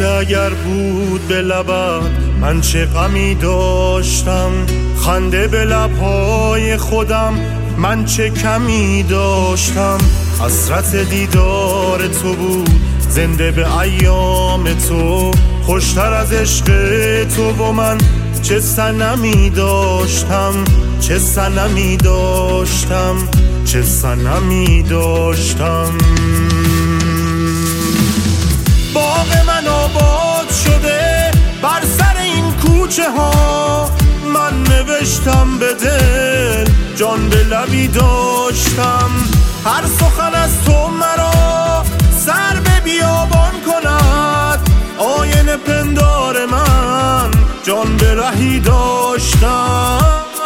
بوسه اگر بود به لبت من چه غمی داشتم، خنده به لبهای خودم من چه کمی داشتم. حسرت دیدار تو بود زنده به ایام تو، خوشتر از عشق تو و من چه صنمی داشتم، چه صنمی داشتم، چه صنمی داشتم. باغ من آباد شده بر سر این کوچه ها، من نوشتم به دل جان به لبی داشتم. هر سخن از تو مرا سر به بیابان کند، آینه پندار من جان به رهی داشتم.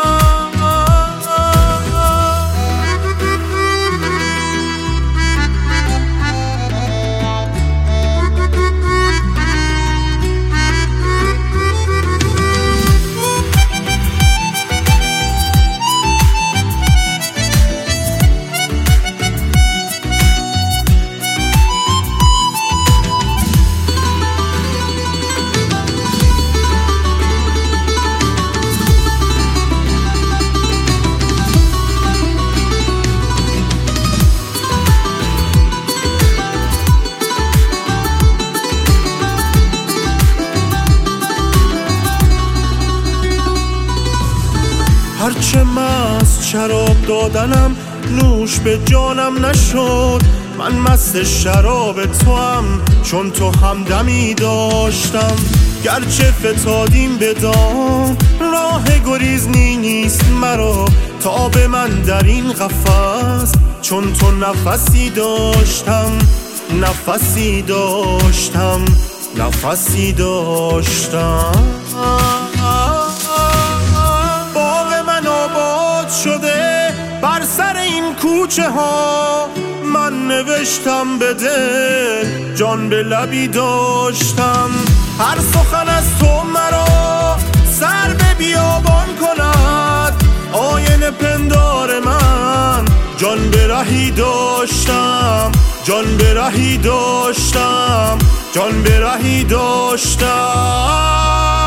هرچه مست شراب دادنم نوش به جانم نشد، من مست شراب تو هم چون تو همدمی داشتم. گرچه فتادیم به دام راه گریز نیست مرا، تاب من در این قفس چون تو نفسی داشتم، نفسی داشتم، نفسی داشتم. شده بر سر این کوچه ها، من نوشتم به دل جان به لبی داشتم. هر سخن از تو مرا سر به بیابان کند، آینه پندار من جان به رهی داشتم، جان به رهی داشتم، جان به رهی داشتم.